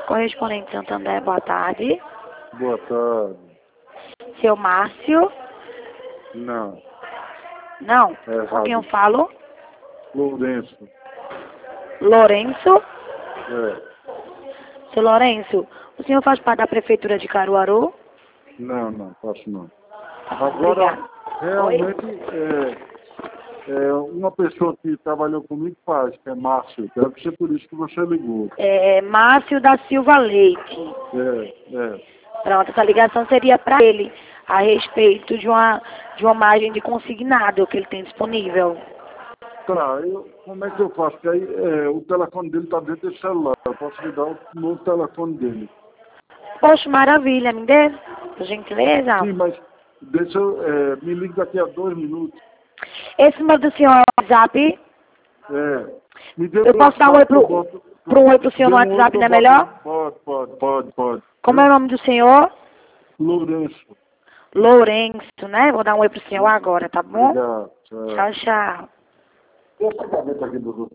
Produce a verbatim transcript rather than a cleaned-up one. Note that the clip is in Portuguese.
Correspondente Santander, boa tarde. Boa tarde. Seu Márcio? Não. Não. É Com quem eu errado. falo? Lourenço. Lourenço? É. Seu Lourenço, o senhor faz parte da Prefeitura de Caruaru? Não, não, posso não. Tá bom, Agora, obrigada. realmente, é, é, uma pessoa que trabalhou comigo faz, que é Márcio. Deve ser por isso que você ligou. É Márcio da Silva Leite. É, é. Pronto, essa ligação seria para ele, a respeito de uma, de uma margem de consignado que ele tem disponível. Tá, eu, como é que eu faço? Porque aí é, o telefone dele está dentro do celular. Eu posso lhe dar o novo telefone dele. Poxa, maravilha, me dê, por gentileza. Sim, mas deixa eu, é, me ligue daqui a dois minutos. Esse número do senhor é o WhatsApp? É. Me dê Eu o posso dar um oi WhatsApp que eu pro, boto. pro um oi pro senhor Dê no um oi WhatsApp, que eu não é boto. melhor? Pode, pode, pode, pode. Como é o nome do senhor? Lourenço. Lourenço, né? Vou dar um oi pro senhor agora, tá bom? Obrigado. Tchau. Tchau, tchau. Essa gaveta aqui do